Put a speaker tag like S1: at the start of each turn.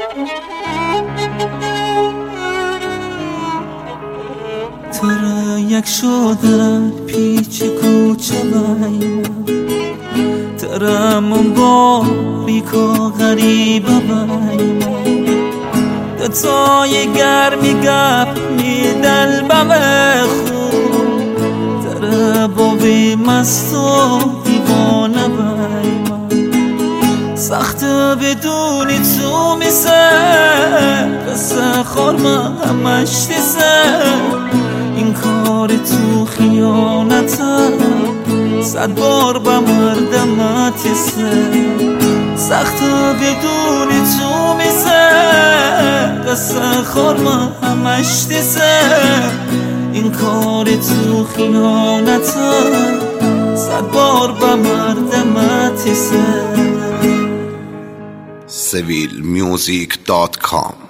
S1: ترک شدن پیچ کوچه بایمم، ترمون باریکا غریبه بایمم، دتای گرمی گپ میدل بمخون، تره بابی مست و دیوانه بایمم. سخت بدونی تو میسه قصه خورم همش دیسه، این کار تو خیانته 100 بار به مردمت سه. سخت بدونی تو میسه قصه خورم همش دیسه، این کار تو خیانته 100 بار به مردمت سه.
S2: civilmusic.com